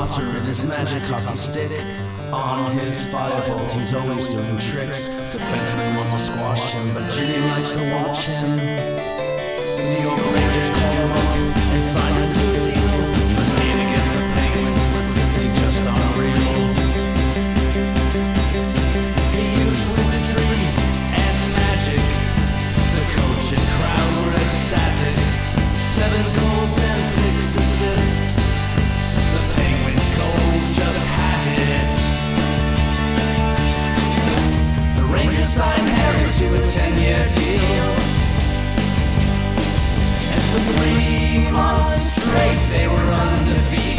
Potter in his magic hockey stick. On his firebolt, he's always doing tricks. Defensemen want to squash him, but Ginny likes to watch him. The New York Rangers called him up and signed him to a deal. First game against the Penguins was simply just unreal. He used wizardry and magic. The coach and crowd were ecstatic. 7 goals and 6 assists. The Penguins' goals just had it. The Rangers signed Harry to a 10-year deal. And for 3 months straight they were undefeated.